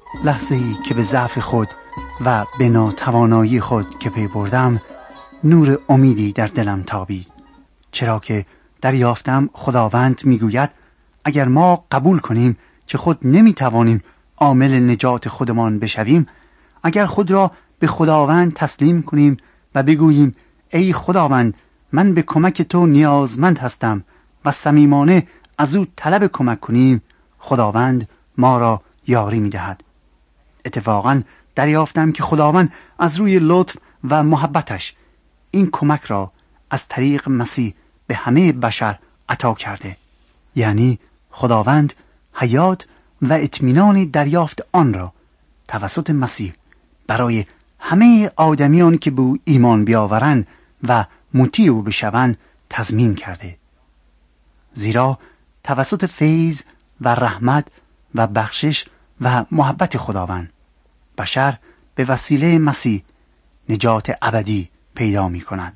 لحظه‌ای که به ضعف خود و به ناتوانایی خود که پی بردم، نور امیدی در دلم تابید، چرا که دریافتم خداوند میگوید اگر ما قبول کنیم که خود نمیتوانیم عامل نجات خودمان بشویم، اگر خود را به خداوند تسلیم کنیم و بگوییم ای خداوند من به کمک تو نیازمند هستم و صمیمانه از او طلب کمک کنیم، خداوند ما را یاری می‌دهد. اتفاقاً دریافتم که خداوند از روی لطف و محبتش این کمک را از طریق مسیح به همه بشر عطا کرده، یعنی خداوند حیات و اطمینان دریافت آن را توسط مسیح برای همه آدمیان که به او ایمان بیاورند و مطیع او بشوند تضمین کرده. زیرا توسط فیض و رحمت و بخشش و محبت خداوند بشر به وسیله مسیح نجات ابدی پیدا می کند.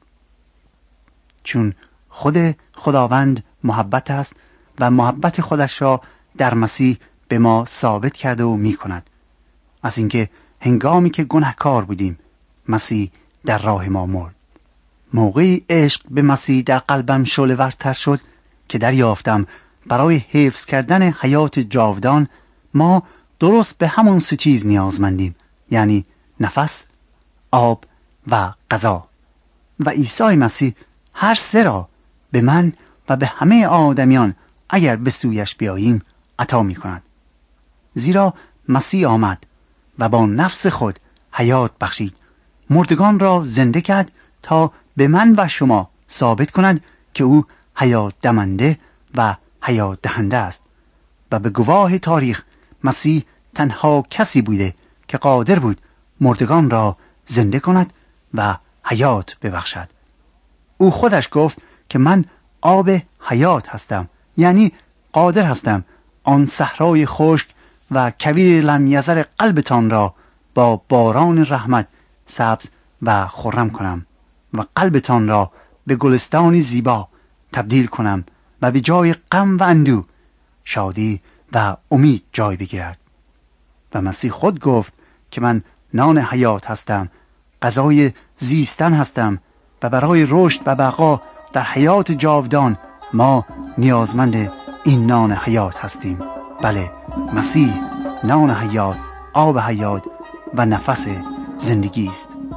چون خود خداوند محبت است و محبت خودش را در مسیح به ما ثابت کرده و می کند. از اینکه هنگامی که گناهکار بودیم مسیح در راه ما مرد. موقعی عشق به مسیح در قلبم شعله‌ورتر شد که دریافتم برای حفظ کردن حیات جاودان ما درست به همان سه چیز نیازمندیم، یعنی نفس، آب و غذا. و عیسی مسیح هر سه را به من و به همه آدمیان اگر به سویش بیاییم عطا می کند. زیرا مسیح آمد و با نفس خود حیات بخشید، مردگان را زنده کرد تا به من و شما ثابت کند که او حیات دمنده و حیات دهنده است. و به گواه تاریخ مسیح تنها کسی بوده که قادر بود مردگان را زنده کند و حیات ببخشد. او خودش گفت که من آب حیات هستم، یعنی قادر هستم آن صحرای خشک و کویر لمیزر قلبتان را با باران رحمت سبز و خرم کنم و قلبتان را به گلستانی زیبا تبدیل کنم و به جای غم و اندوه شادی و امید جای بگیرد. و مسیح خود گفت که من نان حیات هستم، غذای زیستن هستم و برای رشد و بقا در حیات جاودان ما نیازمند این نان حیات هستیم. بله، مسیح نان حیات، آب حیات و نفس زندگی است.